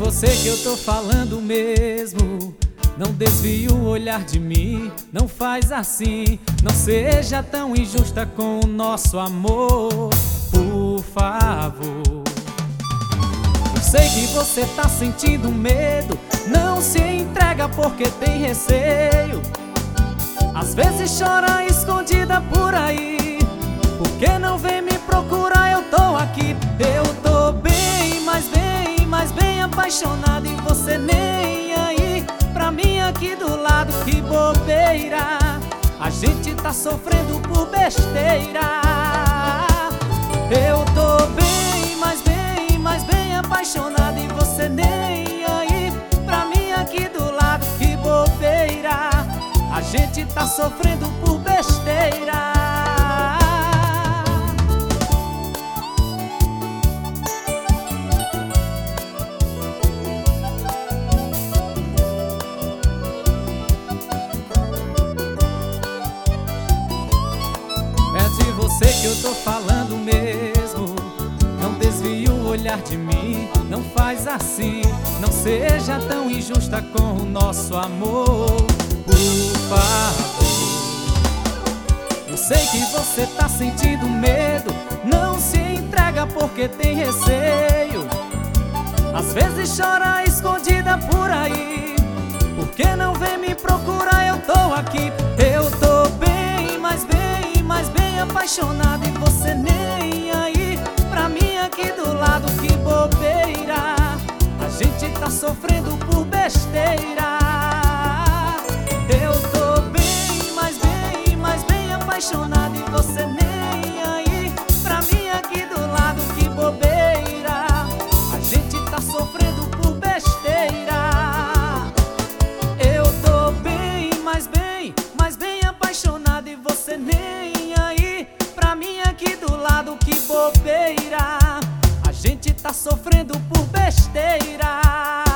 você que eu tô falando mesmo. Não desvie o olhar de mim, não faz assim. Não seja tão injusta com o nosso amor, por favor. Eu sei que você tá sentindo medo, não se entrega porque tem receio. Às vezes chora escondida por aí, porque não vem me procurar, eu tô aqui. Eu tô bem, mas bem apaixonado, e você nem aí pra mim aqui do lado. Que bobeira, a gente tá sofrendo por besteira. Eu tô bem, mas bem apaixonado, e você nem aí pra mim aqui do lado. Que bobeira, a gente tá sofrendo por besteira. Você que eu tô falando mesmo, não desvie o olhar de mim, não faz assim. Não seja tão injusta com o nosso amor, por favor. Eu sei que você tá sentindo medo, não se entrega porque tem receio. Às vezes chora escondida por aí, porque não vem me procurar, eu tô aqui. Eu tô bem, mas bem apaixonado, e você nem aí pra mim aqui do lado. Que bobeira, a gente tá sofrendo por besteira. Eu tô bem, mas bem apaixonado, e você nem aí pra mim aqui do lado. Que bobeira, a gente tá sofrendo por besteira. Eu tô bem, mas bem apaixonado, e você nem aí pra mim aqui do lado. Que bobeira, a gente tá sofrendo por besteira.